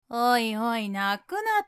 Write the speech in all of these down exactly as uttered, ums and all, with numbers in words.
おいおい、泣くなって。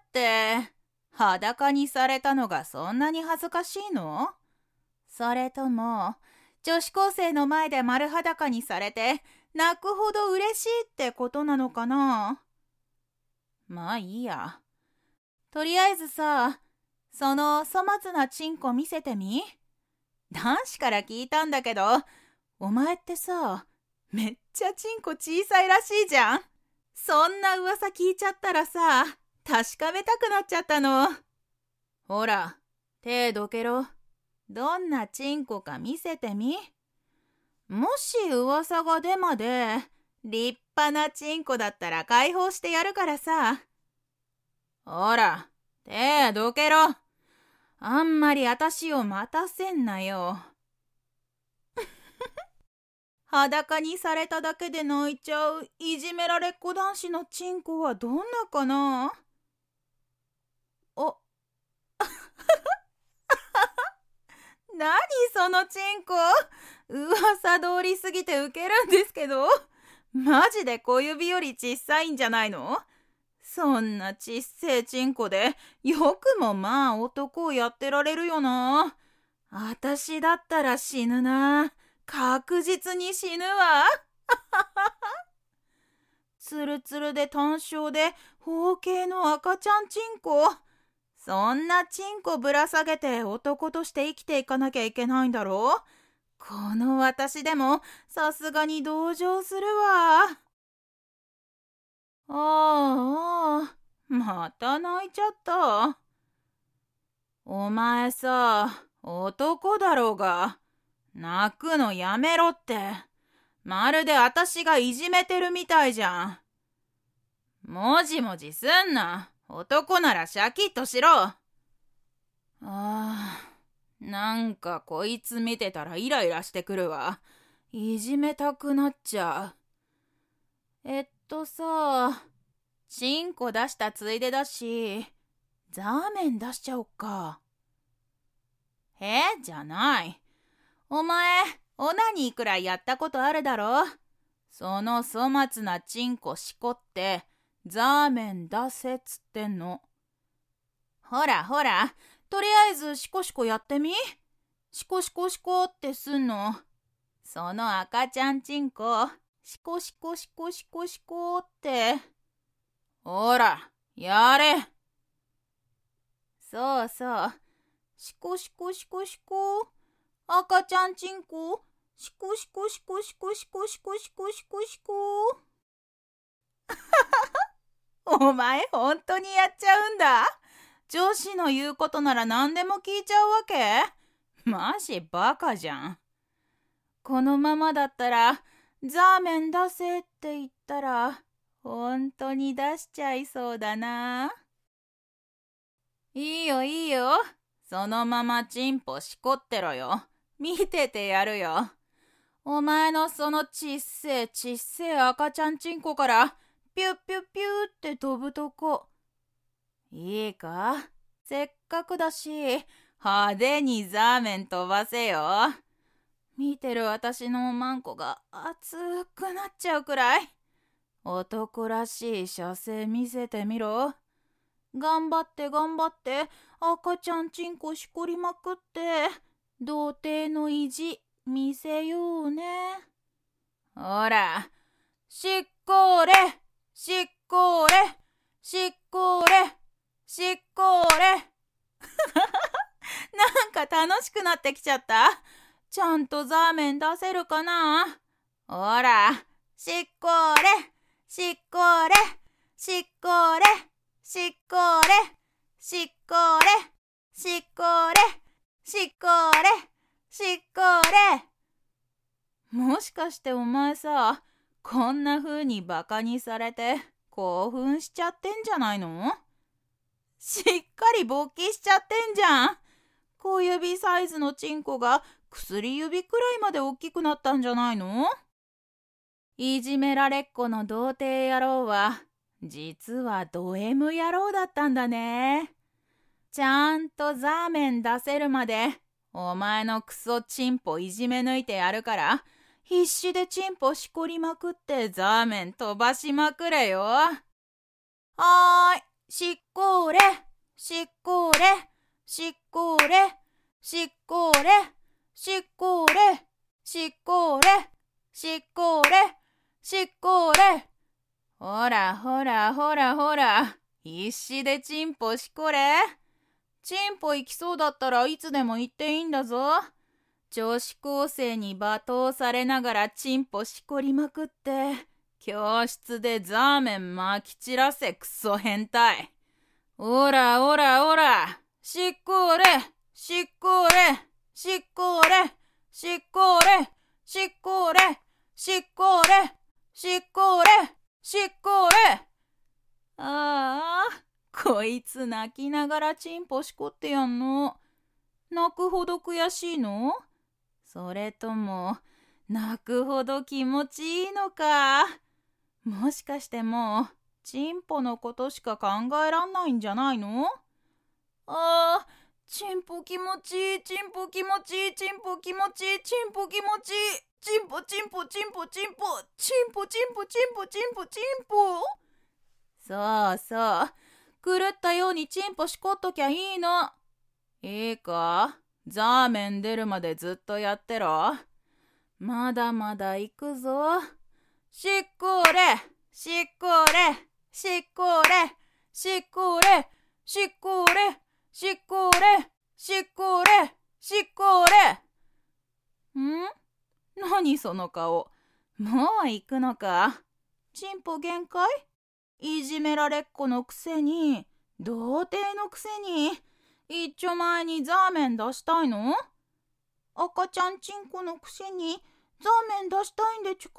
裸にされたのがそんなに恥ずかしいの？それとも、女子高生の前で丸裸にされて泣くほど嬉しいってことなのかな？まあいいや。とりあえずさ、その粗末なチンコ見せてみ？男子から聞いたんだけど、お前ってさ、めっちゃチンコ小さいらしいじゃん。そんな噂聞いちゃったらさ、確かめたくなっちゃったの。ほら、手どけろ。どんなチンコか見せてみ。もし噂が出まで、立派なチンコだったら解放してやるからさ。ほら、手どけろ。あんまりあたしを待たせんなよ。裸にされただけで泣いちゃういじめられっ子男子のチンコはどんなかな？お、何そのチンコ？噂通りすぎてウケるんですけど、マジで小指より小さいんじゃないの？そんなちっせえチンコでよくもまあ男をやってられるよな。あたしだったら死ぬな。確実に死ぬわ。ツルツルで単焦で包茎の赤ちゃんチンコ。そんなチンコぶら下げて男として生きていかなきゃいけないんだろう。この私でもさすがに同情するわ。ああ、また泣いちゃった。お前さ、男だろうが、泣くのやめろって。まるで私がいじめてるみたいじゃん。もじもじすんな。男ならシャキッとしろ。ああ、なんかこいつ見てたらイライラしてくるわ。いじめたくなっちゃう。えっとさ、チンコ出したついでだし、ザーメン出しちゃおっか。えじゃない。お前、オナニーくらいやったことあるだろ？その粗末なチンコしこって、ザーメン出せっつってんの。ほらほら、とりあえずシコシコやってみ。シコシコシコってすんの。その赤ちゃんチンコ、シコシコシコシコシコって。ほら、やれ。そうそう。シコシコシコシコ。赤ちゃんチンコ。シコシコシコシコシコシコシコシコシコ。お前本当にやっちゃうんだ。女子の言うことなら何でも聞いちゃうわけ？マジバカじゃん。このままだったらザーメン出せって言ったら本当に出しちゃいそうだな。いいよいいよ。そのままチンポしこってろよ。見ててやるよ。お前のそのちっせえちっせえ赤ちゃんチンコからピュッピュッピューって飛ぶとこ。いいか？せっかくだし派手にザーメン飛ばせよ。見てる私のおまんこが熱くなっちゃうくらい。男らしい射精見せてみろ。頑張って頑張って赤ちゃんチンコしこりまくって童貞の意地見せようね。ほら、しっこれしっこれしっこれしっこれ。なんか楽しくなってきちゃった。ちゃんとザーメン出せるかな？ほら、しっこれしっこれしっこれしっこれしっこれしっこれしっこれしっこれ。もしかしてお前さ、こんな風にバカにされて興奮しちゃってんじゃないの？しっかり勃起しちゃってんじゃん。小指サイズのチンコが薬指くらいまで大きくなったんじゃないの？いじめられっ子の童貞野郎は実はド M 野郎だったんだね。ちゃんとザーメン出せるまでお前のクソチンポいじめ抜いてやるから必死でチンポしこりまくってザーメン飛ばしまくれよ。 はーい、しっこれ、しっこれ、しっこれ、しっこれ、しっこれ、しっこれ、しっこれ、しっこれ。ほらほらほらほら、必死でチンポしこれ。チンポ行きそうだったらいつでも行っていいんだぞ。女子高生に罵倒されながらチンポしこりまくって、教室でザーメンまき散らせクソ変態。おらおらおら、しっこれ、しっこれ、しっこれ、しっこれ、しっこれ、しっこれ、しっこれ、しっこれ。ああ、こいつ泣きながらチンポしこってやんの。泣くほど悔しいの？それとも泣くほど気持ちいいのか。もしかしてもうチンポのことしか考えらんないんじゃないの？あー、チンポ気持ちいい、チンポ気持ちいい、チンポ気持ちいい、チンポ気持ちいい、チンポチンポチンポチンポチンポチンポチンポチンポチンポ。そうそう、狂ったようにチンポしこっときゃいいの。いいか、ザーメン出るまでずっとやってろ。まだまだ行くぞ。しっこれ、しっこれ、しっこれ、しっこれ、しっこれ、しっこれ、しっこれ、しっこれ。ん？何その顔。もう行くのか。チンポ限界？いじめられっ子のくせに、童貞のくせに、一丁前にザーメン出したいの？赤ちゃんチンコのくせにザーメン出したいんでちゅか？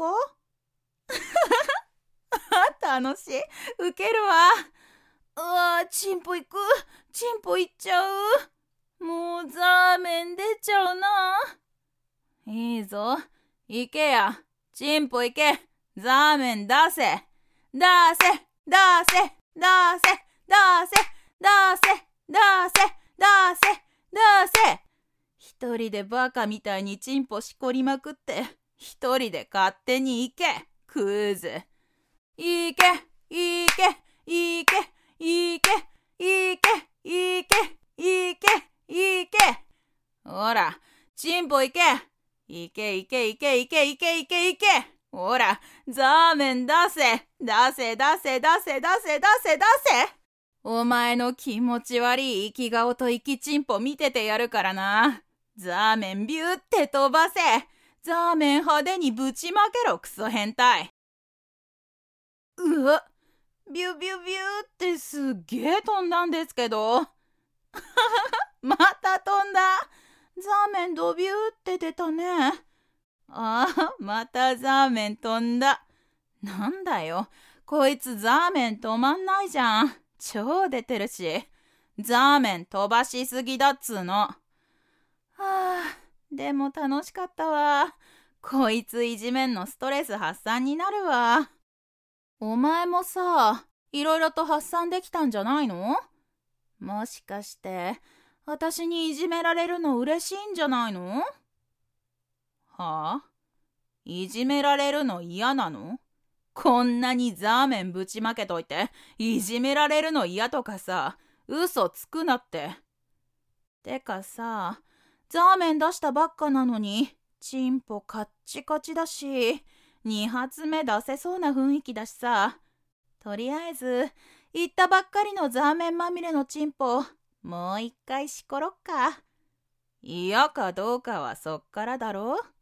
楽しい。ウケるわ。うわー、チンポ行く。チンポ行っちゃう。もうザーメン出ちゃうな。いいぞ。行けや。チンポ行け。ザーメン出せ。出せ。出せ。出せ。出せ。出せ。出せ。出せ。出せ。一人でバカみたいにチンポしこりまくって、一人で勝手に行け。クズ。行け。行け。行け。行け。行け。行け。行け。行け。ほら、チンポ行け。行け行け行け行け行け行け行け。ほら、ザーメン出せ。出せ出せ出せ出せ出せ出せ。お前の気持ち悪い生き顔と生きチンポ見ててやるからな。ザーメンビューって飛ばせ。ザーメン派手にぶちまけろクソ変態。うわ、ビュビュビューってすっげー飛んだんですけど。また飛んだ。ザーメンドビューって出たね。ああ、またザーメン飛んだ。なんだよ、こいつザーメン止まんないじゃん。超出てるし。ザーメン飛ばしすぎだっつーの。はあ、でも楽しかったわ。こいついじめんのストレス発散になるわ。お前もさ、いろいろと発散できたんじゃないの？もしかして、私にいじめられるの嬉しいんじゃないの？はあ？いじめられるの嫌なの？こんなにザーメンぶちまけといて、いじめられるの嫌とかさ、嘘つくなって。てかさ、ザーメン出したばっかなのに、チンポカッチカチだし、二発目出せそうな雰囲気だしさ。とりあえず、言ったばっかりのザーメンまみれのチンポ、もう一回しころっか。嫌かどうかはそっからだろ。